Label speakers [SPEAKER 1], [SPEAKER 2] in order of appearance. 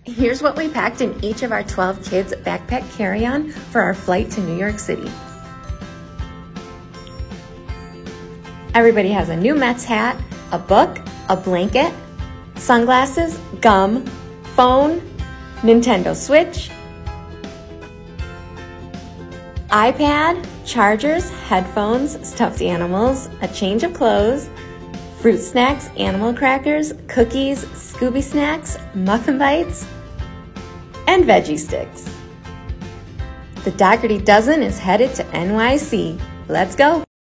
[SPEAKER 1] Here's what we packed in each of our 12 kids' backpack carry-on for our flight to New York City. Everybody has a new Mets hat, a book, a blanket, sunglasses, gum, phone, Nintendo Switch, iPad, chargers, headphones, stuffed animals, a change of clothes, fruit snacks, animal crackers, cookies, Scooby snacks, muffin bites, and veggie sticks. The Dougherty Dozen is headed to NYC. Let's go!